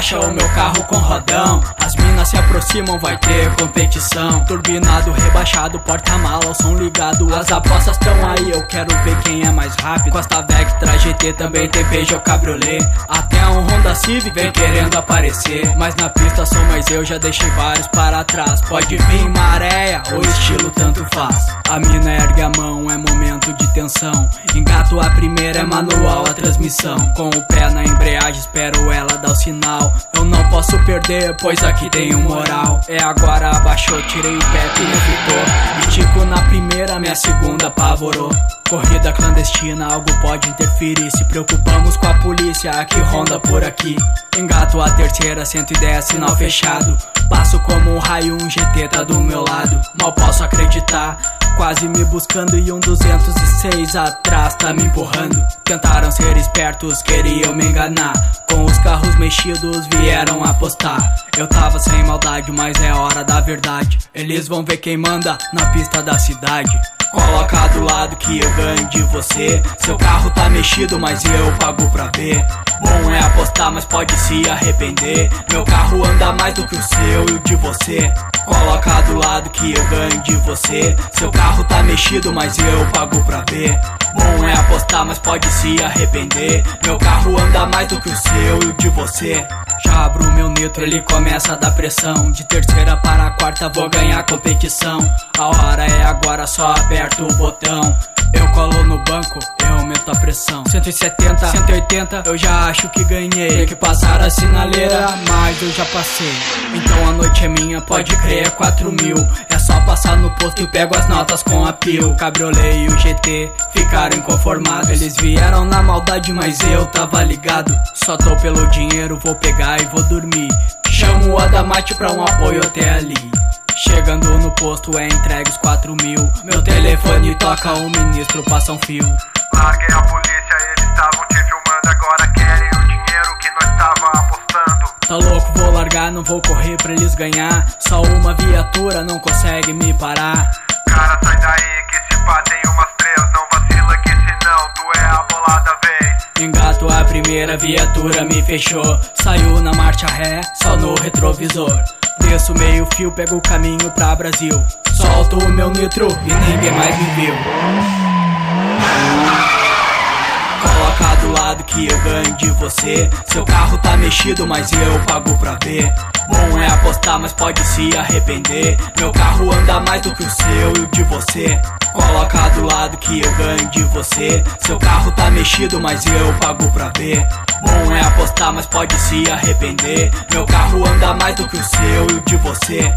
baixa o meu carro com rodão. As minas se aproximam, vai ter competição. Turbinado, rebaixado, porta-mala, o som ligado. As apostas tão aí, eu quero ver quem é mais rápido. Costa Vectra, GT, também tem Peugeot Cabriolet. Até um Honda Civic vem querendo aparecer. Mas na pista sou mais eu, já deixei vários para trás. Pode vir maréia, o estilo tanto faz. A mina ergue a mão, é momento de tensão. Engato a primeira, é manual a transmissão. Com o pé na embreagem, espero ela dar o sinal. Eu não posso perder, pois aqui tenho moral. É agora, abaixou, tirei o pé, pneu gritou. E tico na primeira, minha segunda apavorou. Corrida clandestina, algo pode interferir. Se preocupamos com a polícia, aqui ronda por aqui. Engato a terceira, 110, sinal fechado. Passo como um raio, um GT tá do meu lado. Mal posso acreditar, quase me buscando e um 206 atrás tá me empurrando. Tentaram ser espertos, queriam me enganar. Com os carros mexidos vieram apostar. Eu tava sem maldade, mas é hora da verdade. Eles vão ver quem manda na pista da cidade. Coloca do lado que eu ganho de você. Seu carro tá mexido, mas eu pago pra ver. Bom é apostar, mas pode se arrepender. Meu carro anda mais do que o seu e o de você. Coloca do lado que eu ganho de você. Seu carro tá mexido, mas eu pago pra ver. Bom é apostar, mas pode se arrepender. Meu carro anda mais do que o seu e o de você. Já abro meu nitro, ele começa a dar pressão. De terceira para a quarta vou ganhar competição. A hora é agora, só aperto o botão. Eu colo no banco, eu aumento a pressão. 170, 180, eu já acho que ganhei. Tem que passar a sinaleira, mas eu já passei. Então a noite é minha, pode crer, é 4.000. É só passar no posto e pego as notas com a Pio. Cabriolet e o GT ficaram inconformados. Eles vieram na maldade, mas eu tava ligado. Só tô pelo dinheiro, vou pegar e vou dormir. Chamo o Adamate pra um apoio até ali. Chegando no posto é entregue os 4.000. Meu telefone toca, o ministro passa um fio. Larguei a polícia, eles estavam te filmando. Agora querem o dinheiro que nós tava apostando. Tá louco, vou largar, não vou correr pra eles ganhar. Só uma viatura não consegue me parar. Cara, sai daí que esse pá tem umas 3. Não vacila que senão tu é a bolada vez. Engato a primeira, viatura me fechou. Saiu na marcha ré, só no retrovisor. Desço meio fio, pego o caminho pra Brasil. Solto o meu nitro e ninguém mais me viu. Coloca do lado que eu ganho de você. Seu carro tá mexido, mas eu pago pra ver. Bom é apostar, mas pode se arrepender. Meu carro anda mais do que o seu e o de você. Coloca do lado que eu ganho de você. Seu carro tá mexido, mas eu pago pra ver. Bom é apostar, mas pode se arrepender. Meu carro anda mais do que o seu e o de você.